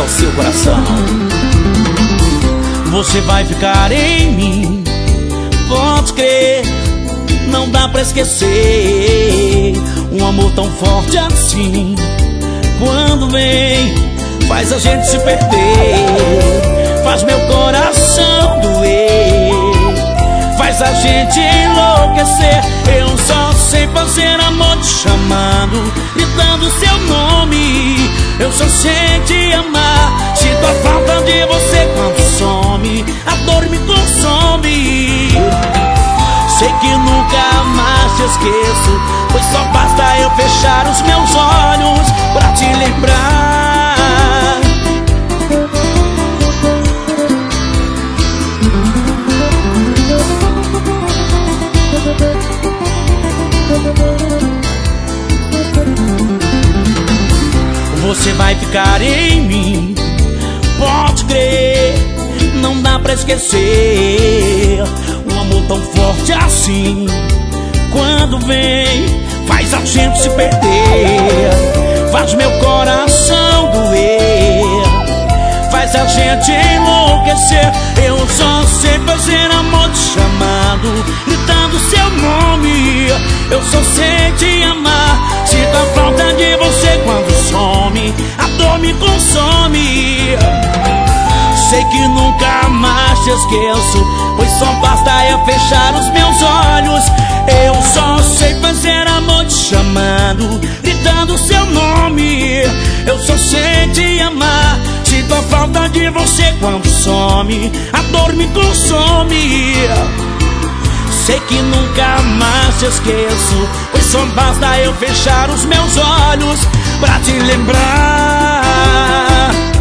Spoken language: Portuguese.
ao seu coração. Você vai ficar em mim, pode crer, não dá pra esquecer. Um amor tão forte assim, quando vem, faz a gente se perder, faz meu coração doer, faz a gente enlouquecer. Eu só sei fazer amor te chamando, gritando seu nome. Eu só sei te amar, sinto a falta de você quando some, a dor me consome. Sei que nunca mais te esqueço, pois só basta eu fechar os meus olhos pra te lembrar. Você vai ficar em mim, pode crer, não dá pra esquecer. Um amor tão forte assim, quando vem, faz a gente se perder, faz meu coração doer, faz a gente enlouquecer. Eu só sei fazer amor te chamando, gritando seu nome. Eu só sei te amar, sinto a falta de você quando some, a dor me consome. Sei que nunca mais te esqueço, pois só basta eu fechar os meus olhos. Eu só sei fazer amor te chamando, gritando seu nome. Eu só sei te amar, sinto a falta de você quando some, a dor me consome. Sei que nunca mais te esqueço, pois só basta eu fechar os meus olhos pra te lembrar.